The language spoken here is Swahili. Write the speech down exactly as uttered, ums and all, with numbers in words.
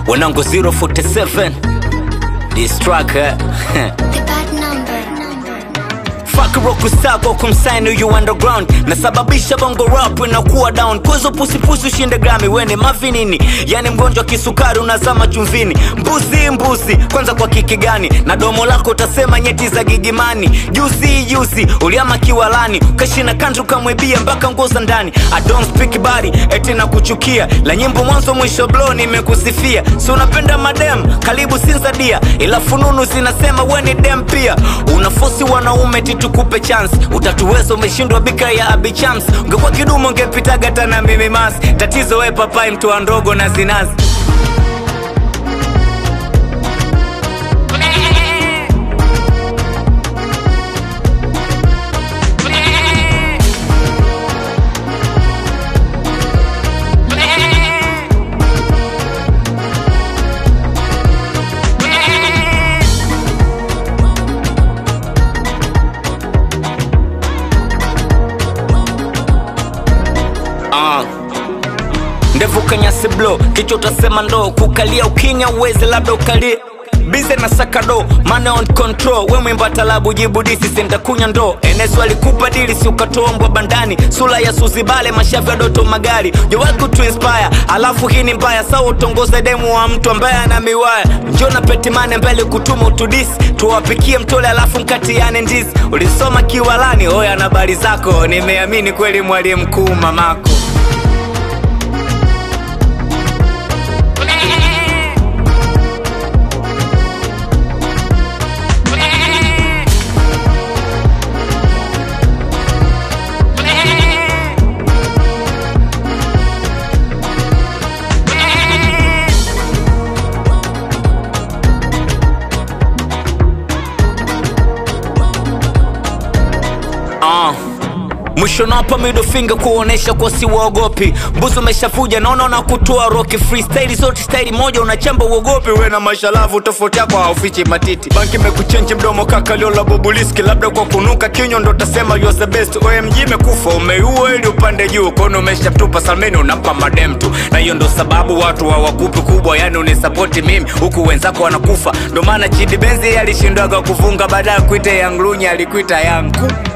Wanangu zero forty seven this track eh? The bad number. Fuck rock star kwa kumsign you underground. Nasababisha bongo rap inakuwa down. Kwezo pusi pusi ushinde Grammy wene mavinini. Yani mgonjwa kisukari unazama chumvini. Mbuzi mbuzi kwanza kwa kiki gani? Na domo lako utasema nyeti za gigimani. Juzi juzi uliama kiwalani. Kashina kanju kamwebia mpaka ngoza ndani. I don't speak body eti na kuchukia. La nyimbo mwanzo mwisho blow nimekusifia. Si unapenda madem karibu sinzadia. Ila fununu zinasema we ni dem pia. Unafosi wanaume titu kupe chance. Utatuwezo umeshindwa bika ya abi chance. Ungekuwa kidumo ungepitaga hata na mimi mas. Tatizo we papai mtu wa ndogo na zinazi. Uh. Ndevu kanyasi blow, kicho utasema ndo. Kukalia ukinya uweze labda ukalie. Bize na sakado, money on control. We mwimba talabu jibu disi senda kunya ndo. Enesu alikupa dili si ukatoa mbwa bandani. Sula ya Suzibale mashafi ya Doto Magari. Jowaku to inspire, alafu hii ni mbaya. Sawa utongoze demu wa mtu ambaye ana miwaya. Njona petimane mbele kutuma utudisi. Tuwapikie mtole alafu mkati yane ndizi. Ulisoma kiwalani, oya na bari zako. Nimeamini kweli mwalimu mkuu mamako. Uh. Mwisho napa middle finger kuonesha kwa si waogopi. Mbuzi umeshafuja naona na kutoa rocky freestyle zote style moja unachamba uogopi. We na mashalavu tofauti yako haufichi matiti. Banki mekuchenji mdomo kaka leo la bobuliski. Labda kwa kunuka kinyo ndo tasema you are the best. O M G mekufa umeiua ili upande juu. Kono umeshatupa salmeni unampa madem tu. Na hiyo ndo sababu watu hawakupi kubwa. Yani unisapoti mimi huku wenzako wanakufa. Ndo maana Chidi Benzi alishindaga kufunga baada ya kuita Young Lunya alikuita yangu.